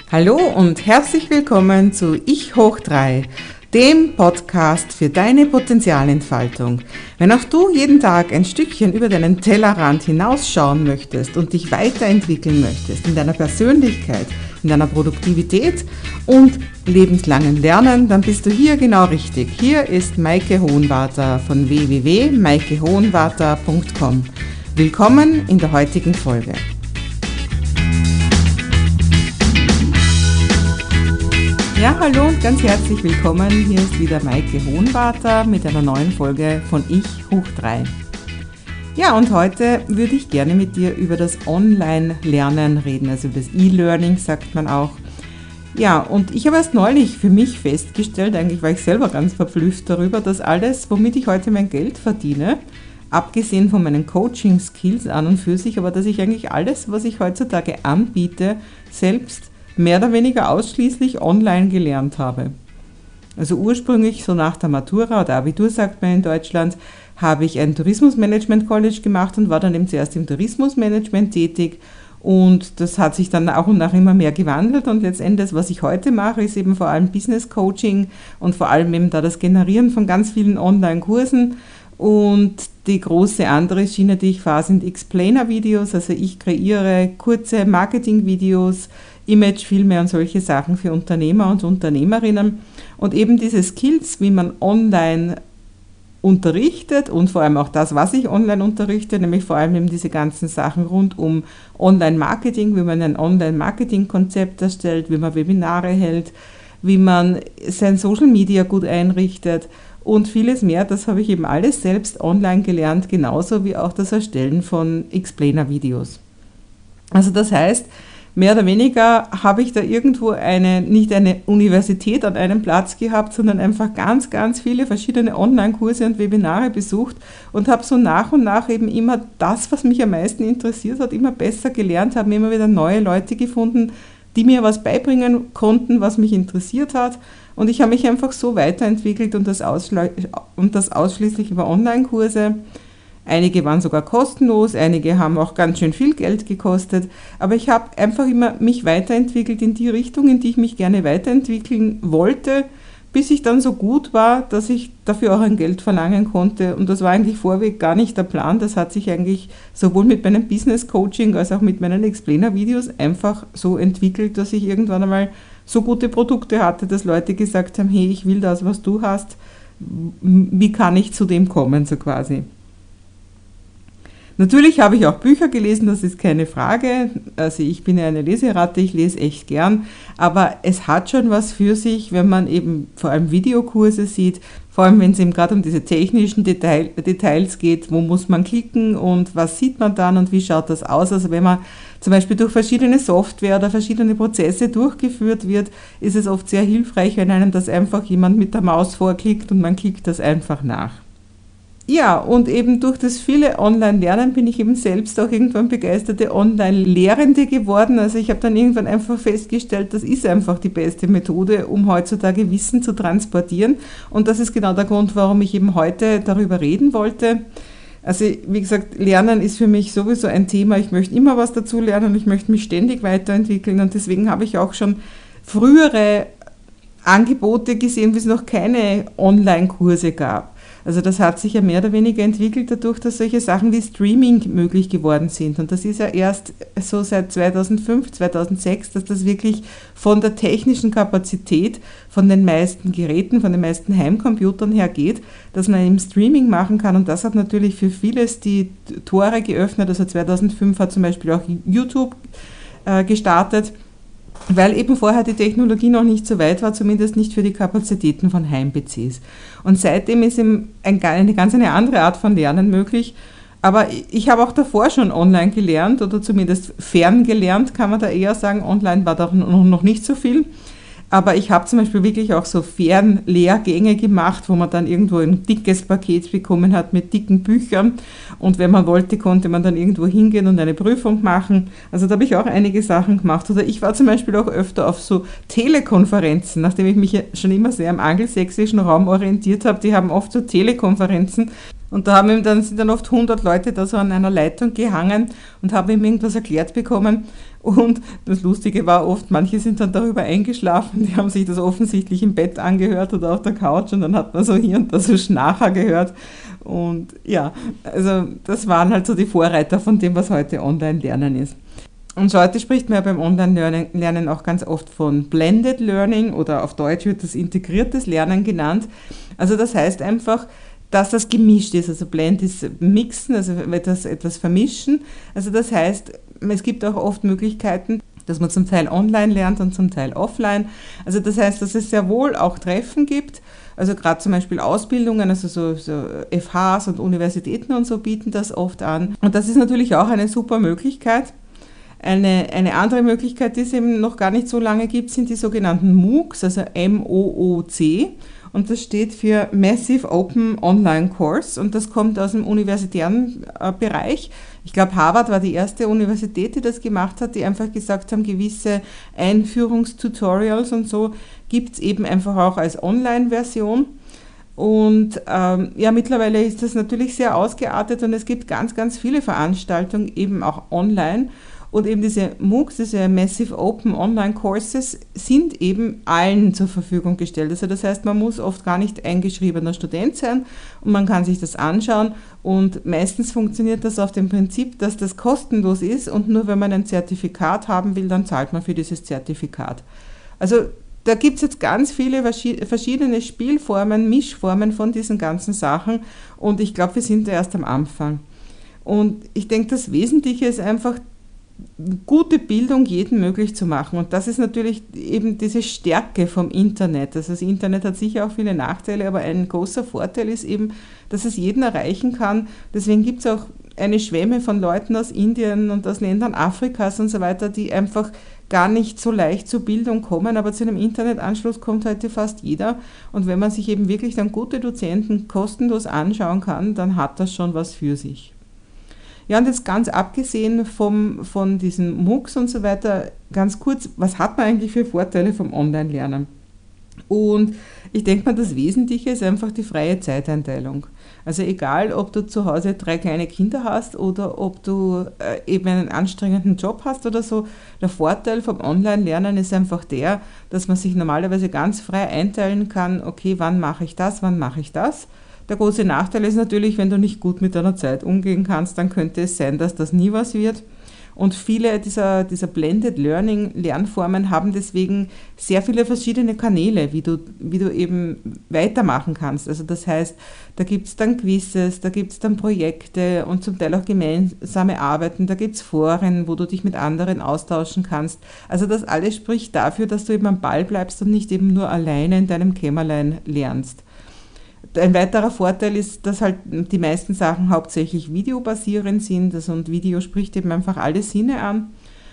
Hallo und herzlich willkommen zu Ich hoch 3, dem Podcast für deine Potenzialentfaltung. Wenn auch du jeden Tag ein Stückchen über deinen Tellerrand hinausschauen möchtest und dich weiterentwickeln möchtest in deiner Persönlichkeit, in deiner Produktivität und lebenslangen Lernen, dann bist du hier genau richtig. Hier ist Maike Hohenwarter von www.maikehohenwarter.com. Willkommen in der heutigen Folge. Ja, hallo und ganz herzlich willkommen. Hier ist wieder Maike Hohenwarter mit einer neuen Folge von Ich hoch 3. Ja, und heute würde ich gerne mit dir über das Online-Lernen reden, also das E-Learning sagt man auch. Ja, und ich habe erst neulich für mich festgestellt, eigentlich war ich selber ganz verblüfft darüber, dass alles, womit ich heute mein Geld verdiene, abgesehen von meinen Coaching-Skills an und für sich, aber dass ich eigentlich alles, was ich heutzutage anbiete, selbst mehr oder weniger ausschließlich online gelernt habe. Also ursprünglich so nach der Matura oder Abitur sagt man in Deutschland, habe ich ein Tourismusmanagement College gemacht und war dann eben zuerst im Tourismusmanagement tätig und das hat sich dann nach und nach immer mehr gewandelt und letztendlich, was ich heute mache, ist eben vor allem Business Coaching und vor allem eben da das Generieren von ganz vielen Online-Kursen. Und die große andere Schiene, die ich fahre, sind Explainer-Videos, also ich kreiere kurze Marketing-Videos, Imagefilme und solche Sachen für Unternehmer und Unternehmerinnen und eben diese Skills, wie man online unterrichtet und vor allem auch das, was ich online unterrichte, nämlich vor allem eben diese ganzen Sachen rund um Online-Marketing, wie man ein Online-Marketing-Konzept erstellt, wie man Webinare hält, wie man sein Social Media gut einrichtet und vieles mehr, das habe ich eben alles selbst online gelernt, genauso wie auch das Erstellen von Explainer-Videos. Also das heißt, mehr oder weniger habe ich da irgendwo nicht eine Universität an einem Platz gehabt, sondern einfach ganz, ganz viele verschiedene Online-Kurse und Webinare besucht und habe so nach und nach eben immer das, was mich am meisten interessiert hat, immer besser gelernt, habe immer wieder neue Leute gefunden, die mir was beibringen konnten, was mich interessiert hat. Und ich habe mich einfach so weiterentwickelt und das ausschließlich über Online-Kurse. Einige waren sogar kostenlos, einige haben auch ganz schön viel Geld gekostet, aber ich habe einfach immer mich weiterentwickelt in die Richtung, in die ich mich gerne weiterentwickeln wollte, bis ich dann so gut war, dass ich dafür auch ein Geld verlangen konnte und das war eigentlich vorweg gar nicht der Plan, das hat sich eigentlich sowohl mit meinem Business Coaching als auch mit meinen Explainer-Videos einfach so entwickelt, dass ich irgendwann einmal so gute Produkte hatte, dass Leute gesagt haben, hey, ich will das, was du hast, wie kann ich zu dem kommen, so quasi. Natürlich habe ich auch Bücher gelesen, das ist keine Frage. Also ich bin ja eine Leseratte, ich lese echt gern, aber es hat schon was für sich, wenn man eben vor allem Videokurse sieht, vor allem wenn es eben gerade um diese technischen Details geht, wo muss man klicken und was sieht man dann und wie schaut das aus. Also wenn man zum Beispiel durch verschiedene Software oder verschiedene Prozesse durchgeführt wird, ist es oft sehr hilfreich, wenn einem das einfach jemand mit der Maus vorklickt und man klickt das einfach nach. Ja, und eben durch das viele Online-Lernen bin ich eben selbst auch irgendwann begeisterte Online-Lehrende geworden. Also ich habe dann irgendwann einfach festgestellt, das ist einfach die beste Methode, um heutzutage Wissen zu transportieren. Und das ist genau der Grund, warum ich eben heute darüber reden wollte. Also wie gesagt, Lernen ist für mich sowieso ein Thema. Ich möchte immer was dazu lernen, ich möchte mich ständig weiterentwickeln und deswegen habe ich auch schon frühere Angebote gesehen, wie es noch keine Online-Kurse gab. Also das hat sich ja mehr oder weniger entwickelt dadurch, dass solche Sachen wie Streaming möglich geworden sind. Und das ist ja erst so seit 2005, 2006, dass das wirklich von der technischen Kapazität, von den meisten Geräten, von den meisten Heimcomputern her geht, dass man eben Streaming machen kann. Und das hat natürlich für vieles die Tore geöffnet. Also 2005 hat zum Beispiel auch YouTube gestartet, weil eben vorher die Technologie noch nicht so weit war, zumindest nicht für die Kapazitäten von Heim-PCs. Und seitdem ist eben eine ganz andere Art von Lernen möglich. Aber ich habe auch davor schon online gelernt oder zumindest fern gelernt, kann man da eher sagen. Online war da noch nicht so viel. Aber ich habe zum Beispiel wirklich auch so Fernlehrgänge gemacht, wo man dann irgendwo ein dickes Paket bekommen hat mit dicken Büchern. Und wenn man wollte, konnte man dann irgendwo hingehen und eine Prüfung machen. Also da habe ich auch einige Sachen gemacht. Oder ich war zum Beispiel auch öfter auf so Telekonferenzen, nachdem ich mich schon immer sehr im angelsächsischen Raum orientiert habe. Die haben oft so Telekonferenzen. Und da sind dann oft 100 Leute da so an einer Leitung gehangen und haben ihm irgendwas erklärt bekommen. Und das Lustige war oft, manche sind dann darüber eingeschlafen, die haben sich das offensichtlich im Bett angehört oder auf der Couch und dann hat man so hier und da so Schnarcher gehört. Und ja, also das waren halt so die Vorreiter von dem, was heute Online-Lernen ist. Und so heute spricht man ja beim Online-Lernen auch ganz oft von Blended Learning oder auf Deutsch wird das integriertes Lernen genannt. Also das heißt einfach, dass das gemischt ist. Also Blend ist mixen, also etwas vermischen. Also das heißt, es gibt auch oft Möglichkeiten, dass man zum Teil online lernt und zum Teil offline. Also das heißt, dass es sehr wohl auch Treffen gibt. Also gerade zum Beispiel Ausbildungen, also so FHs und Universitäten und so bieten das oft an. Und das ist natürlich auch eine super Möglichkeit. Eine andere Möglichkeit, die es eben noch gar nicht so lange gibt, sind die sogenannten MOOCs, also MOOC. Und das steht für Massive Open Online Course und das kommt aus dem universitären Bereich. Ich glaube, Harvard war die erste Universität, die das gemacht hat, die einfach gesagt haben, gewisse Einführungstutorials und so gibt es eben einfach auch als Online-Version. Und ja, mittlerweile ist das natürlich sehr ausgeartet und es gibt ganz, ganz viele Veranstaltungen eben auch online. Und eben diese MOOCs, diese Massive Open Online Courses, sind eben allen zur Verfügung gestellt. Also das heißt, man muss oft gar nicht eingeschriebener Student sein und man kann sich das anschauen. Und meistens funktioniert das auf dem Prinzip, dass das kostenlos ist und nur wenn man ein Zertifikat haben will, dann zahlt man für dieses Zertifikat. Also da gibt es jetzt ganz viele verschiedene Spielformen, Mischformen von diesen ganzen Sachen und ich glaube, wir sind da erst am Anfang. Und ich denke, das Wesentliche ist einfach, gute Bildung jedem möglich zu machen. Und das ist natürlich eben diese Stärke vom Internet. Also das Internet hat sicher auch viele Nachteile, aber ein großer Vorteil ist eben, dass es jeden erreichen kann. Deswegen gibt es auch eine Schwemme von Leuten aus Indien und aus Ländern Afrikas und so weiter, die einfach gar nicht so leicht zur Bildung kommen, aber zu einem Internetanschluss kommt heute fast jeder. Und wenn man sich eben wirklich dann gute Dozenten kostenlos anschauen kann, dann hat das schon was für sich. Ja, und jetzt ganz abgesehen von diesen MOOCs und so weiter, ganz kurz, was hat man eigentlich für Vorteile vom Online-Lernen? Und ich denke mal, das Wesentliche ist einfach die freie Zeiteinteilung. Also egal, ob du zu Hause 3 kleine Kinder hast oder ob du eben einen anstrengenden Job hast oder so, der Vorteil vom Online-Lernen ist einfach der, dass man sich normalerweise ganz frei einteilen kann, okay, wann mache ich das, wann mache ich das. Der große Nachteil ist natürlich, wenn du nicht gut mit deiner Zeit umgehen kannst, dann könnte es sein, dass das nie was wird. Und viele dieser Blended Learning Lernformen haben deswegen sehr viele verschiedene Kanäle, wie du eben weitermachen kannst. Also das heißt, da gibt es dann Quizzes, da gibt es dann Projekte und zum Teil auch gemeinsame Arbeiten, da gibt es Foren, wo du dich mit anderen austauschen kannst. Also das alles spricht dafür, dass du eben am Ball bleibst und nicht eben nur alleine in deinem Kämmerlein lernst. Ein weiterer Vorteil ist, dass halt die meisten Sachen hauptsächlich videobasierend sind. Also und Video spricht eben einfach alle Sinne an.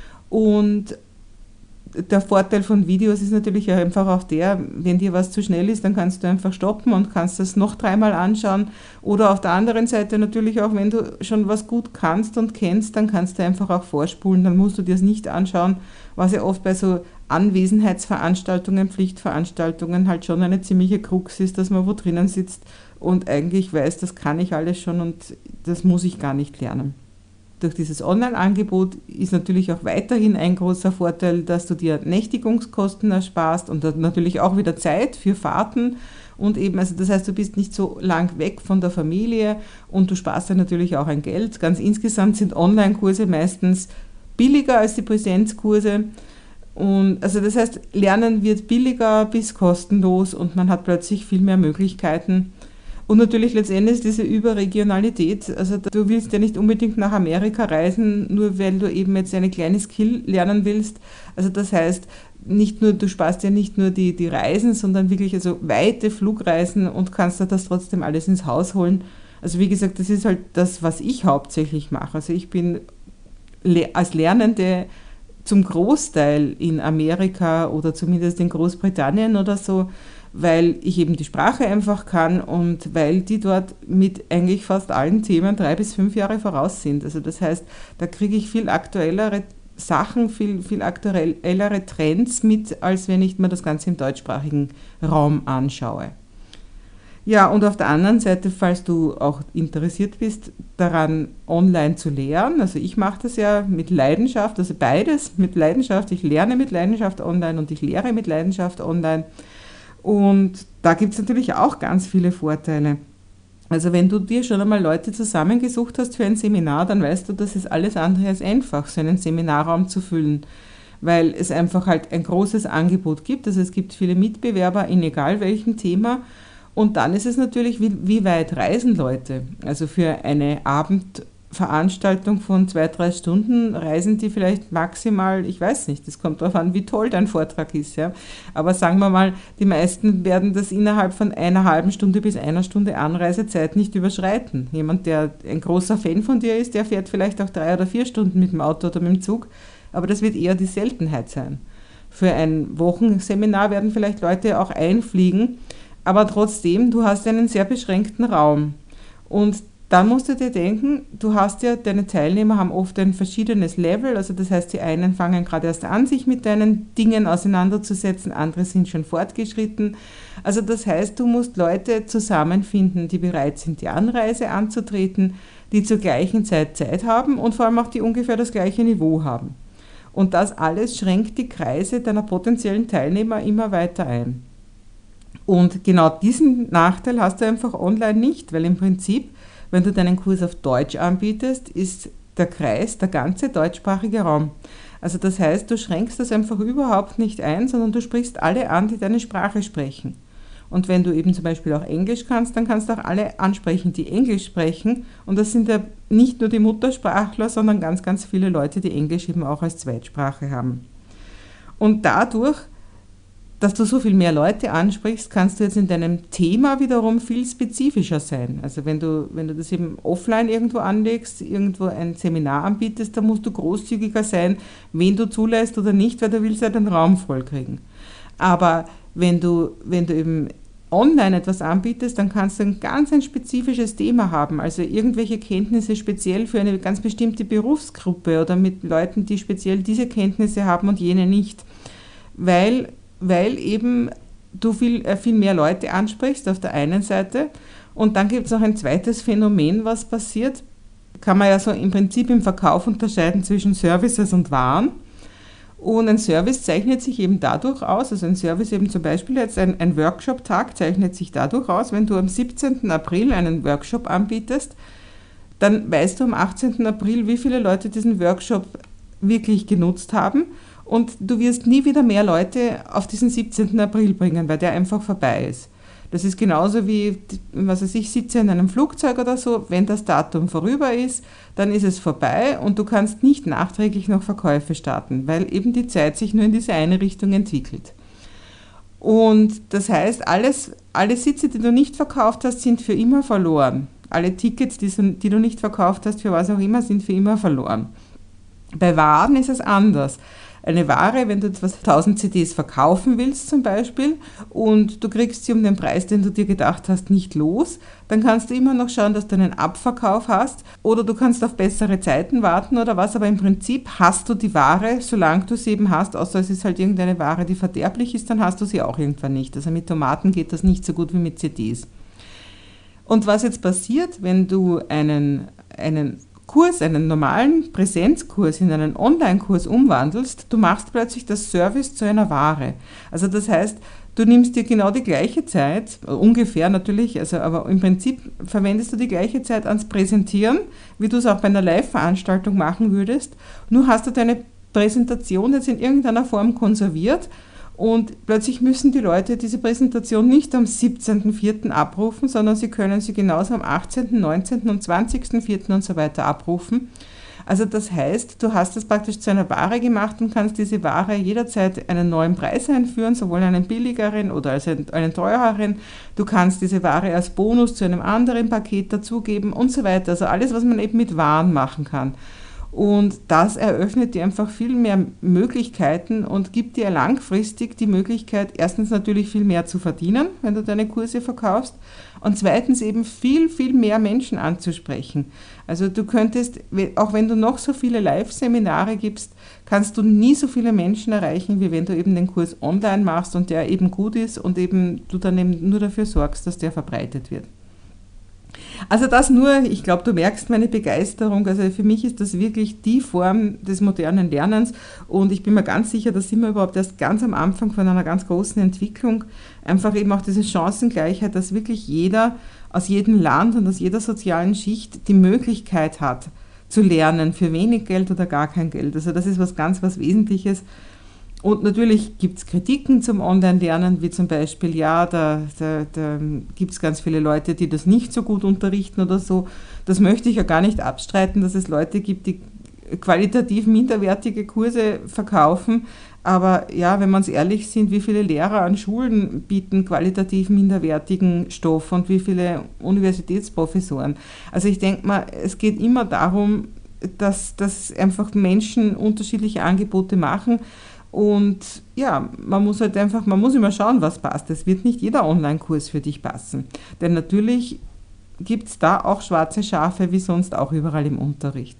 Und der Vorteil von Videos ist natürlich einfach auch der, wenn dir was zu schnell ist, dann kannst du einfach stoppen und kannst das noch 3-mal anschauen. Oder auf der anderen Seite natürlich auch, wenn du schon was gut kannst und kennst, dann kannst du einfach auch vorspulen, dann musst du dir es nicht anschauen, was ja oft bei so Anwesenheitsveranstaltungen, Pflichtveranstaltungen halt schon eine ziemliche Krux ist, dass man wo drinnen sitzt und eigentlich weiß, das kann ich alles schon und das muss ich gar nicht lernen. Durch dieses Online-Angebot ist natürlich auch weiterhin ein großer Vorteil, dass du dir Nächtigungskosten ersparst und natürlich auch wieder Zeit für Fahrten und eben, also das heißt, du bist nicht so lang weg von der Familie und du sparst dann natürlich auch ein Geld. Ganz insgesamt sind Online-Kurse meistens billiger als die Präsenzkurse. Und also das heißt, Lernen wird billiger bis kostenlos und man hat plötzlich viel mehr Möglichkeiten. Und natürlich letztendlich diese Überregionalität, also du willst ja nicht unbedingt nach Amerika reisen, nur weil du eben jetzt eine kleine Skill lernen willst. Also das heißt, du sparst ja nicht nur die Reisen, sondern wirklich also weite Flugreisen und kannst dir das trotzdem alles ins Haus holen. Also wie gesagt, das ist halt das, was ich hauptsächlich mache. Also ich bin als Lernende zum Großteil in Amerika oder zumindest in Großbritannien oder so, weil ich eben die Sprache einfach kann und weil die dort mit eigentlich fast allen Themen 3 bis 5 Jahre voraus sind. Also das heißt, da kriege ich viel aktuellere Sachen, viel aktuellere Trends mit, als wenn ich mir das Ganze im deutschsprachigen Raum anschaue. Ja, und auf der anderen Seite, falls du auch interessiert bist, daran online zu lernen, also ich mache das ja mit Leidenschaft, also beides mit Leidenschaft, ich lerne mit Leidenschaft online und ich lehre mit Leidenschaft online und da gibt es natürlich auch ganz viele Vorteile. Also wenn du dir schon einmal Leute zusammengesucht hast für ein Seminar, dann weißt du, das ist alles andere als einfach, so einen Seminarraum zu füllen, weil es einfach halt ein großes Angebot gibt. Also es gibt viele Mitbewerber in egal welchem Thema. Und dann ist es natürlich, wie weit reisen Leute? Also für eine Abendveranstaltung von 2, 3 Stunden reisen die vielleicht maximal, ich weiß nicht, das kommt darauf an, wie toll dein Vortrag ist. Ja. Aber sagen wir mal, die meisten werden das innerhalb von einer halben Stunde bis einer Stunde Anreisezeit nicht überschreiten. Jemand, der ein großer Fan von dir ist, der fährt vielleicht auch 3 oder 4 Stunden mit dem Auto oder mit dem Zug, aber das wird eher die Seltenheit sein. Für ein Wochenseminar werden vielleicht Leute auch einfliegen, aber trotzdem, du hast einen sehr beschränkten Raum. Und dann musst du dir denken, du hast ja, deine Teilnehmer haben oft ein verschiedenes Level, also das heißt, die einen fangen gerade erst an, sich mit deinen Dingen auseinanderzusetzen, andere sind schon fortgeschritten. Also das heißt, du musst Leute zusammenfinden, die bereit sind, die Anreise anzutreten, die zur gleichen Zeit haben und vor allem auch die ungefähr das gleiche Niveau haben. Und das alles schränkt die Kreise deiner potenziellen Teilnehmer immer weiter ein. Und genau diesen Nachteil hast du einfach online nicht, weil im Prinzip, wenn du deinen Kurs auf Deutsch anbietest, ist der Kreis der ganze deutschsprachige Raum. Also das heißt, du schränkst das einfach überhaupt nicht ein, sondern du sprichst alle an, die deine Sprache sprechen. Und wenn du eben zum Beispiel auch Englisch kannst, dann kannst du auch alle ansprechen, die Englisch sprechen. Und das sind ja nicht nur die Muttersprachler, sondern ganz, ganz viele Leute, die Englisch eben auch als Zweitsprache haben. Und dadurch, dass du so viel mehr Leute ansprichst, kannst du jetzt in deinem Thema wiederum viel spezifischer sein. Also wenn du das eben offline irgendwo anlegst, irgendwo ein Seminar anbietest, dann musst du großzügiger sein, wen du zulässt oder nicht, weil du willst ja den Raum voll kriegen. Aber wenn du eben online etwas anbietest, dann kannst du ein spezifisches Thema haben, also irgendwelche Kenntnisse speziell für eine ganz bestimmte Berufsgruppe oder mit Leuten, die speziell diese Kenntnisse haben und jene nicht, weil eben du viel mehr Leute ansprichst auf der einen Seite und dann gibt es noch ein zweites Phänomen, was passiert, kann man ja so im Prinzip im Verkauf unterscheiden zwischen Services und Waren. Und ein Service zeichnet sich eben dadurch aus, also ein Service eben zum Beispiel jetzt ein Workshop-Tag zeichnet sich dadurch aus, wenn du am 17. April einen Workshop anbietest, dann weißt du am 18. April, wie viele Leute diesen Workshop wirklich genutzt haben und du wirst nie wieder mehr Leute auf diesen 17. April bringen, weil der einfach vorbei ist. Das ist genauso wie, was weiß ich, sitze in einem Flugzeug oder so, wenn das Datum vorüber ist, dann ist es vorbei und du kannst nicht nachträglich noch Verkäufe starten, weil eben die Zeit sich nur in diese eine Richtung entwickelt. Und das heißt, alle Sitze, die du nicht verkauft hast, sind für immer verloren. Alle Tickets, die du nicht verkauft hast, für was auch immer, sind für immer verloren. Bei Waren ist es anders. Eine Ware, wenn du etwas 1000 CDs verkaufen willst zum Beispiel und du kriegst sie um den Preis, den du dir gedacht hast, nicht los, dann kannst du immer noch schauen, dass du einen Abverkauf hast oder du kannst auf bessere Zeiten warten oder was, aber im Prinzip hast du die Ware, solange du sie eben hast, außer es ist halt irgendeine Ware, die verderblich ist, dann hast du sie auch irgendwann nicht. Also mit Tomaten geht das nicht so gut wie mit CDs. Und was jetzt passiert, wenn du einen Kurs, einen normalen Präsenzkurs in einen Online-Kurs umwandelst, du machst plötzlich das Service zu einer Ware. Also das heißt, du nimmst dir genau die gleiche Zeit, ungefähr natürlich, also aber im Prinzip verwendest du die gleiche Zeit ans Präsentieren, wie du es auch bei einer Live-Veranstaltung machen würdest. Nur hast du deine Präsentation jetzt in irgendeiner Form konserviert und plötzlich müssen die Leute diese Präsentation nicht am 17.04. abrufen, sondern sie können sie genauso am 18., 19. und 20.04. und so weiter abrufen. Also das heißt, du hast es praktisch zu einer Ware gemacht und kannst diese Ware jederzeit einen neuen Preis einführen, sowohl einen billigeren oder als einen teureren. Du kannst diese Ware als Bonus zu einem anderen Paket dazugeben und so weiter. Also alles, was man eben mit Waren machen kann. Und das eröffnet dir einfach viel mehr Möglichkeiten und gibt dir langfristig die Möglichkeit, erstens natürlich viel mehr zu verdienen, wenn du deine Kurse verkaufst, und zweitens eben viel, viel mehr Menschen anzusprechen. Also du könntest, auch wenn du noch so viele Live-Seminare gibst, kannst du nie so viele Menschen erreichen, wie wenn du eben den Kurs online machst und der eben gut ist und eben du dann eben nur dafür sorgst, dass der verbreitet wird. Also das nur, ich glaube, du merkst meine Begeisterung. Also für mich ist das wirklich die Form des modernen Lernens und ich bin mir ganz sicher, da sind wir überhaupt erst ganz am Anfang von einer ganz großen Entwicklung. Einfach eben auch diese Chancengleichheit, dass wirklich jeder aus jedem Land und aus jeder sozialen Schicht die Möglichkeit hat zu lernen für wenig Geld oder gar kein Geld. Also das ist was Wesentliches. Und natürlich gibt es Kritiken zum Online-Lernen, wie zum Beispiel, ja, da gibt es ganz viele Leute, die das nicht so gut unterrichten oder so. Das möchte ich ja gar nicht abstreiten, dass es Leute gibt, die qualitativ minderwertige Kurse verkaufen. Aber ja, wenn wir uns ehrlich sind, wie viele Lehrer an Schulen bieten qualitativ minderwertigen Stoff und wie viele Universitätsprofessoren. Also ich denke mal, es geht immer darum, dass einfach Menschen unterschiedliche Angebote machen. Und ja, man muss immer schauen, was passt. Es wird nicht jeder Online-Kurs für dich passen. Denn natürlich gibt es da auch schwarze Schafe, wie sonst auch überall im Unterricht.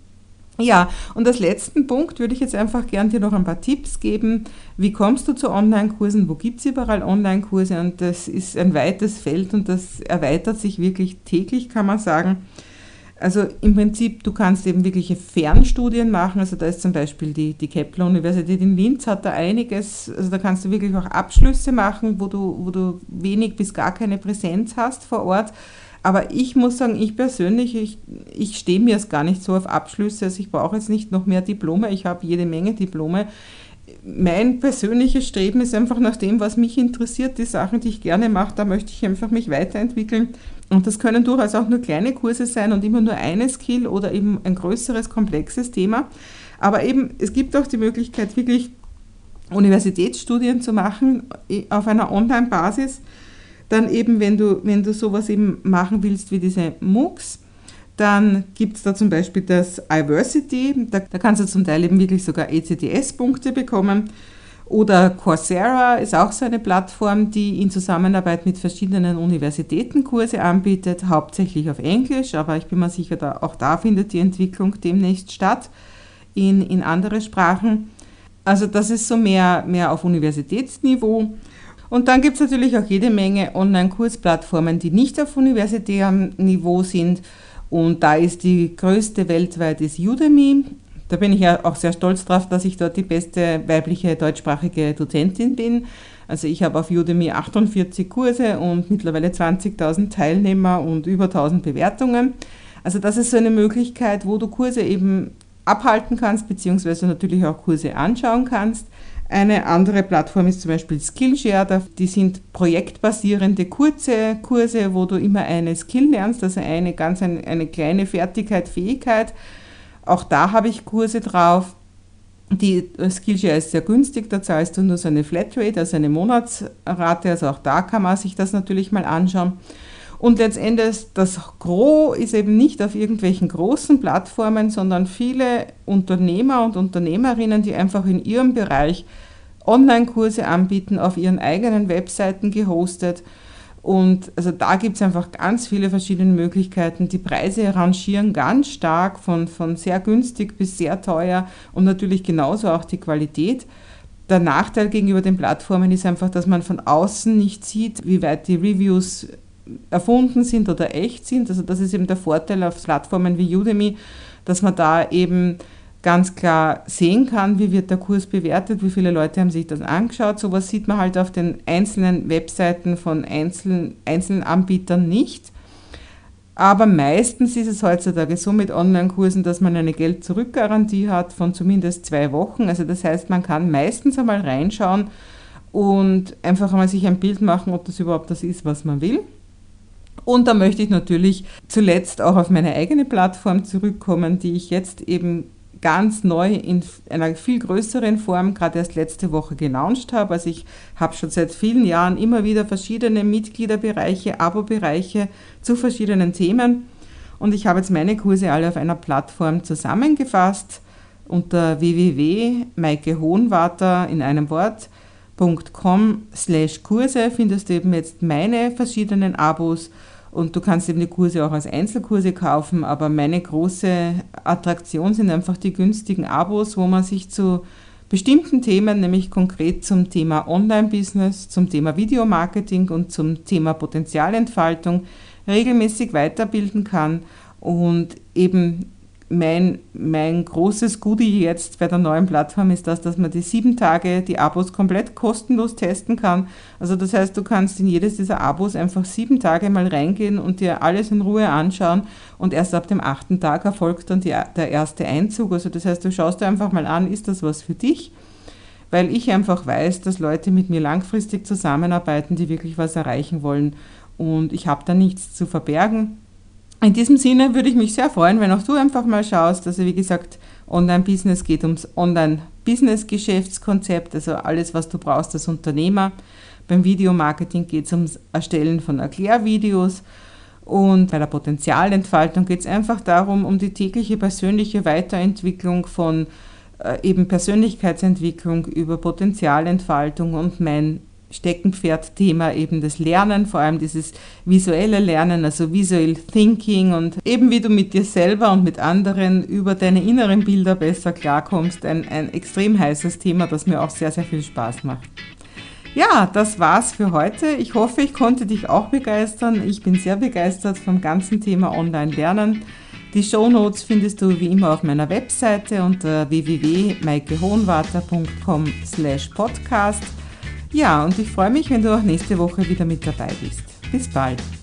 Ja, und als letzten Punkt würde ich jetzt einfach gern dir noch ein paar Tipps geben. Wie kommst du zu Online-Kursen? Wo gibt es überall Online-Kurse? Und das ist ein weites Feld und das erweitert sich wirklich täglich, kann man sagen. Also im Prinzip, du kannst eben wirkliche Fernstudien machen, also da ist zum Beispiel die Kepler-Universität in Linz, hat da einiges, also da kannst du wirklich auch Abschlüsse machen, wo du wenig bis gar keine Präsenz hast vor Ort. Aber ich muss sagen, ich persönlich, ich stehe mir jetzt gar nicht so auf Abschlüsse, also ich brauche jetzt nicht noch mehr Diplome, ich habe jede Menge Diplome. Mein persönliches Streben ist einfach nach dem, was mich interessiert, die Sachen, die ich gerne mache, da möchte ich einfach mich weiterentwickeln. Und das können durchaus auch nur kleine Kurse sein und immer nur eine Skill oder eben ein größeres, komplexes Thema. Aber eben, es gibt auch die Möglichkeit, wirklich Universitätsstudien zu machen auf einer Online-Basis. Dann eben, wenn du sowas eben machen willst wie diese MOOCs, dann gibt es da zum Beispiel das iVersity, da kannst du zum Teil eben wirklich sogar ECTS-Punkte bekommen. Oder Coursera ist auch so eine Plattform, die in Zusammenarbeit mit verschiedenen Universitäten Kurse anbietet, hauptsächlich auf Englisch, aber ich bin mir sicher, auch da findet die Entwicklung demnächst statt in andere Sprachen. Also das ist so mehr auf Universitätsniveau. Und dann gibt es natürlich auch jede Menge Online-Kursplattformen, die nicht auf universitärem Niveau sind. Und da ist die größte weltweit ist Udemy. Da bin ich ja auch sehr stolz drauf, dass ich dort die beste weibliche deutschsprachige Dozentin bin. Also ich habe auf Udemy 48 Kurse und mittlerweile 20.000 Teilnehmer und über 1.000 Bewertungen. Also das ist so eine Möglichkeit, wo du Kurse eben abhalten kannst, beziehungsweise natürlich auch Kurse anschauen kannst. Eine andere Plattform ist zum Beispiel Skillshare, die sind projektbasierende kurze Kurse, wo du immer eine Skill lernst, also eine kleine Fertigkeit, Fähigkeit. Auch da habe ich Kurse drauf. Die Skillshare ist sehr günstig, da zahlst du nur so eine Flatrate, also eine Monatsrate, also auch da kann man sich das natürlich mal anschauen. Und letztendlich, das Gros ist eben nicht auf irgendwelchen großen Plattformen, sondern viele Unternehmer und Unternehmerinnen, die einfach in ihrem Bereich Online-Kurse anbieten, auf ihren eigenen Webseiten gehostet. Und also da gibt es einfach ganz viele verschiedene Möglichkeiten. Die Preise rangieren ganz stark von sehr günstig bis sehr teuer und natürlich genauso auch die Qualität. Der Nachteil gegenüber den Plattformen ist einfach, dass man von außen nicht sieht, wie weit die Reviews erfunden sind oder echt sind. Also das ist eben der Vorteil auf Plattformen wie Udemy, dass man da eben ganz klar sehen kann, wie wird der Kurs bewertet, wie viele Leute haben sich das angeschaut. Sowas sieht man halt auf den einzelnen Webseiten von einzelnen Anbietern nicht. Aber meistens ist es heutzutage so mit Online-Kursen, dass man eine Geld-Zurück-Garantie hat von zumindest 2 Wochen. Also das heißt, man kann meistens einmal reinschauen und einfach einmal sich ein Bild machen, ob das überhaupt das ist, was man will. Und da möchte ich natürlich zuletzt auch auf meine eigene Plattform zurückkommen, die ich jetzt eben ganz neu in einer viel größeren Form gerade erst letzte Woche gelauncht habe. Also ich habe schon seit vielen Jahren immer wieder verschiedene Mitgliederbereiche, Abo-Bereiche zu verschiedenen Themen. Und ich habe jetzt meine Kurse alle auf einer Plattform zusammengefasst unter www.maikehohnwarter in einem Wort.com/Kurse findest du eben jetzt meine verschiedenen Abos und du kannst eben die Kurse auch als Einzelkurse kaufen, aber meine große Attraktion sind einfach die günstigen Abos, wo man sich zu bestimmten Themen, nämlich konkret zum Thema Online-Business, zum Thema Videomarketing und zum Thema Potenzialentfaltung regelmäßig weiterbilden kann. Und eben mein großes Goodie jetzt bei der neuen Plattform ist dass man die 7 Tage die Abos komplett kostenlos testen kann. Also das heißt, du kannst in jedes dieser Abos einfach 7 Tage mal reingehen und dir alles in Ruhe anschauen und erst ab dem 8. Tag erfolgt dann der erste Einzug. Also das heißt, du schaust dir einfach mal an, ist das was für dich? Weil ich einfach weiß, dass Leute mit mir langfristig zusammenarbeiten, die wirklich was erreichen wollen und ich habe da nichts zu verbergen. In diesem Sinne würde ich mich sehr freuen, wenn auch du einfach mal schaust. Also wie gesagt, Online-Business geht ums Online-Business-Geschäftskonzept, also alles, was du brauchst als Unternehmer. Beim Videomarketing geht es ums Erstellen von Erklärvideos und bei der Potenzialentfaltung geht es einfach darum, um die tägliche persönliche Weiterentwicklung von eben Persönlichkeitsentwicklung über Potenzialentfaltung und mein Steckenpferd-Thema eben das Lernen, vor allem dieses visuelle Lernen, also Visual Thinking und eben wie du mit dir selber und mit anderen über deine inneren Bilder besser klarkommst. Ein extrem heißes Thema, das mir auch sehr, sehr viel Spaß macht. Ja, das war's für heute. Ich hoffe, ich konnte dich auch begeistern. Ich bin sehr begeistert vom ganzen Thema Online-Lernen. Die Shownotes findest du wie immer auf meiner Webseite unter www.maikehohnwarter.com/podcast. Ja, und ich freue mich, wenn du auch nächste Woche wieder mit dabei bist. Bis bald.